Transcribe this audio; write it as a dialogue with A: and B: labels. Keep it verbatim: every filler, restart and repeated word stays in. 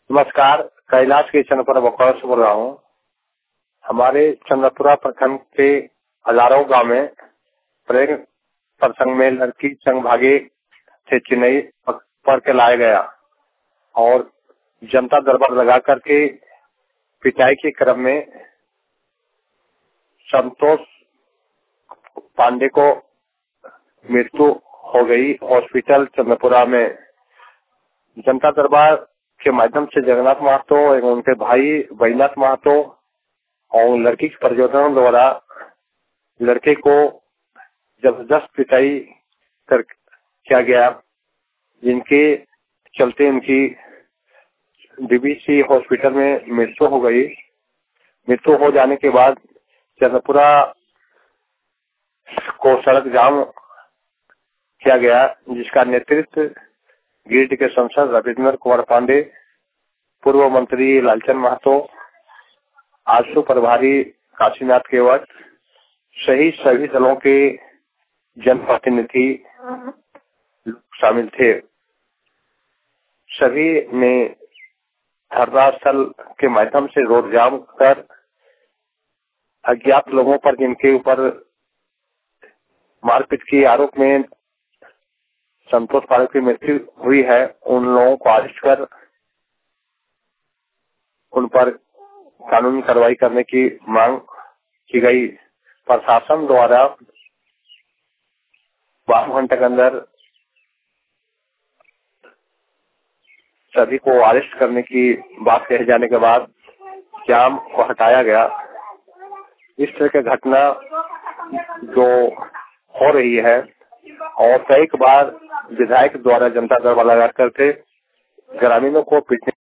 A: नमस्कार, कैलाश के चंद्रपुरा बकौर से बोल रहा हूँ। हमारे चंद्रपुरा प्रखंड के हजारों गांव में प्रेम प्रसंग में लड़की संग भागी से चेन्नई पकड़ के लाया गया और जनता दरबार लगा करके पिटाई के क्रम में संतोष पांडे को मृत्यु हो गई। हॉस्पिटल चंद्रपुरा में जनता दरबार के माध्यम से जगन्नाथ महतो एवं उनके भाई बैजनाथ महतो और लड़की के परिजनों द्वारा लड़के को जबरदस्त पिटाई कर किया गया, जिनके चलते उनकी डीबीसी हॉस्पिटल में मृत्यु हो गई। मृत्यु हो जाने के बाद चंद्रपुरा को सड़क जाम किया गया, जिसका नेतृत्व गिरिडीह के सांसद रविंद्र कुमार पांडे, पूर्व मंत्री लालचंद महतो, आजसू प्रभारी काशीनाथ केवट सहित सभी दलों के जनप्रतिनिधि शामिल थे। सभी ने धरना स्थल के माध्यम से रोड जाम कर अज्ञात लोगों पर जिनके ऊपर मारपीट के आरोप में संतोष पांडे की मृत्यु हुई है, उन लोगों को अरेस्ट कर उन पर कानूनी कार्रवाई करने की मांग की गई। प्रशासन द्वारा बारह घंटे के अंदर सभी को अरेस्ट करने की बात कहे जाने के बाद जाम को हटाया गया। इस तरह की घटना जो हो रही है और कई बार विधायक द्वारा जनता दरबार लगा करके ग्रामीणों को पीटने